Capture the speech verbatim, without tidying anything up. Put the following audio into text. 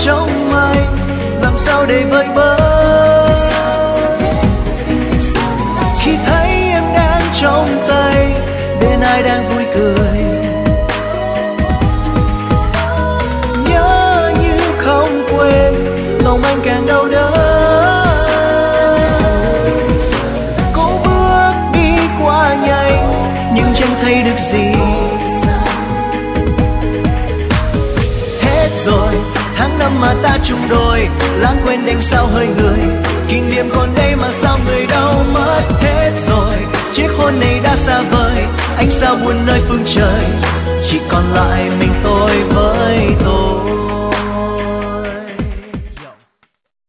trong anh, làm sao để vơi bớt khi thấy em đang trong tay bên ai đang vui cười. Nhớ như không quên, lòng anh càng đau đớn. Cố bước đi qua nhanh nhưng chẳng thấy được gì. Hết rồi tháng năm mà ta chung đôi, lãng quên đêm sao hơi người. Kỷ niệm còn đây mà sao người đâu mất hết rồi. Chiếc hôn này đã xa vời, anh sao buồn nơi phương trời. Chỉ còn lại mình tôi với tôi.